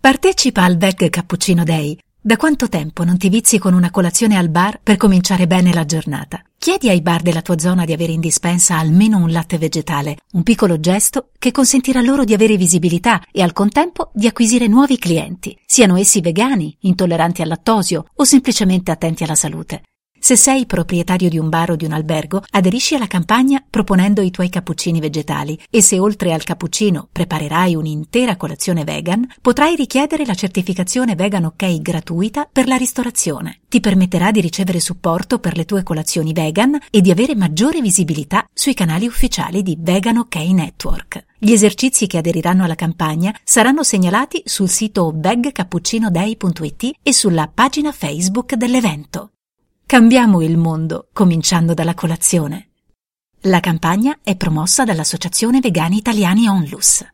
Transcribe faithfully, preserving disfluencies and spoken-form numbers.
Partecipa al Veg Cappuccino Day. Da quanto tempo non ti vizi con una colazione al bar per cominciare bene la giornata? Chiedi ai bar della tua zona di avere in dispensa almeno un latte vegetale, un piccolo gesto che consentirà loro di avere visibilità e al contempo di acquisire nuovi clienti, siano essi vegani, intolleranti al lattosio o semplicemente attenti alla salute. Se sei proprietario di un bar o di un albergo, aderisci alla campagna proponendo i tuoi cappuccini vegetali e se oltre al cappuccino preparerai un'intera colazione vegan, potrai richiedere la certificazione Vegan OK gratuita per la ristorazione. Ti permetterà di ricevere supporto per le tue colazioni vegan e di avere maggiore visibilità sui canali ufficiali di Vegan OK Network. Gli esercizi che aderiranno alla campagna saranno segnalati sul sito veg cappuccino day punto it e sulla pagina Facebook dell'evento. Cambiamo il mondo, cominciando dalla colazione. La campagna è promossa dall'Associazione Vegani Italiani Onlus.